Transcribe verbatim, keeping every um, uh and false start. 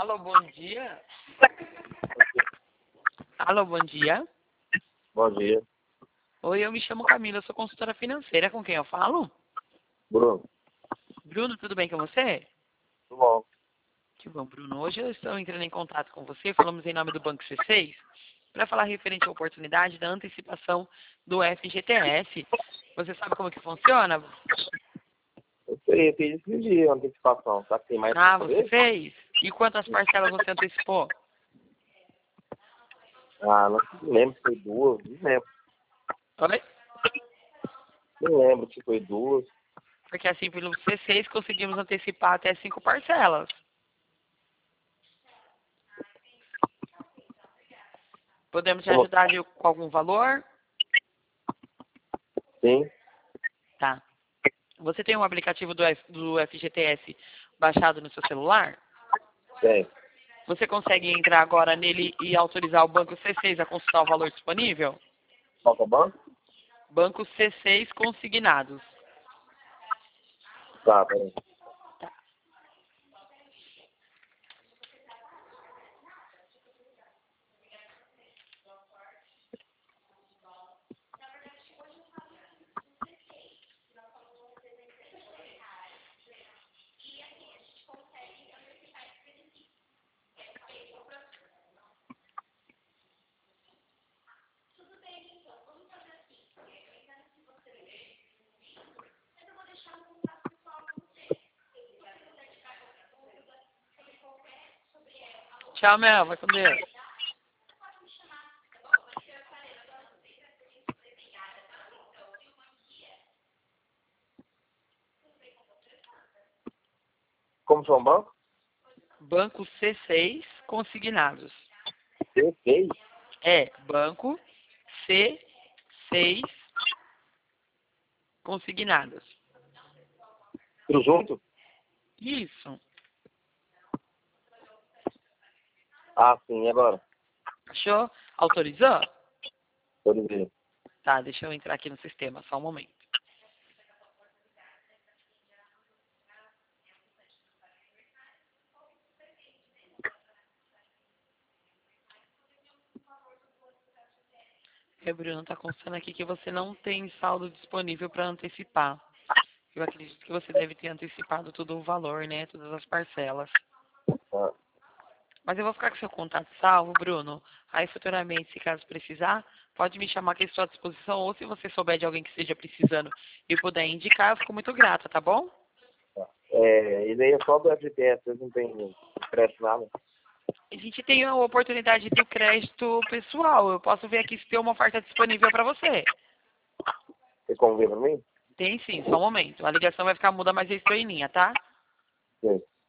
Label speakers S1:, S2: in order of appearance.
S1: Alô, bom dia. Alô, bom dia.
S2: Bom dia.
S1: Oi, eu me chamo Camila, eu sou consultora financeira. Com quem eu falo?
S2: Bruno.
S1: Bruno, tudo bem com você?
S2: Tudo bom?
S1: Que bom, Bruno. Hoje eu estou entrando em contato com você, falamos em nome do Banco C seis, para falar referente à oportunidade da antecipação do F G T S. Você sabe como que funciona?
S2: Eu sei, eu fiz esse dia, antecipação. Tá que tem mais pra
S1: Ah, você
S2: fazer?
S1: fez? E quantas parcelas você antecipou?
S2: Ah, não lembro se foi duas, não lembro.
S1: Oi?
S2: Não lembro se foi duas.
S1: Porque assim, pelo C seis conseguimos antecipar até cinco parcelas. Podemos te
S2: Como-
S1: ajudar de- com algum valor?
S2: Sim,
S1: Tá. Você tem um aplicativo do, F, do F G T S baixado no seu celular?
S2: tem.
S1: Você consegue entrar agora nele e autorizar o Banco C seis a consultar o valor disponível?
S2: Qual que é o banco?
S1: Banco C seis consignados.
S2: Tá, peraí.
S1: Tchau, Mel. Vai com Deus.
S2: Como chama o banco?
S1: Banco C seis consignados.
S2: C seis.
S1: É, Banco C seis consignados.
S2: Tudo junto?
S1: Isso.
S2: Ah, sim, e agora?
S1: Achou? Autorizou?
S2: Autorizei.
S1: Tá, deixa eu entrar aqui no sistema, só um momento. É, Bruno, tá constando aqui que você não tem saldo disponível para antecipar. Eu acredito que você deve ter antecipado todo o valor, né? Todas as parcelas.
S2: Ah,
S1: Mas eu vou ficar com seu contato salvo, Bruno. Aí futuramente, se caso precisar, pode me chamar que eu estou à disposição. Ou se você souber de alguém que esteja precisando e puder indicar, eu fico muito grata, tá bom?
S2: tá. É, e daí é só do F G T S, vocês não tem crédito nada?
S1: A gente tem a oportunidade do crédito pessoal. Eu posso ver aqui se tem uma oferta disponível para você.
S2: Você convida pra mim?
S1: Tem sim, só um momento. A ligação vai ficar muda, mas eu estou em linha, tá?
S2: Sim.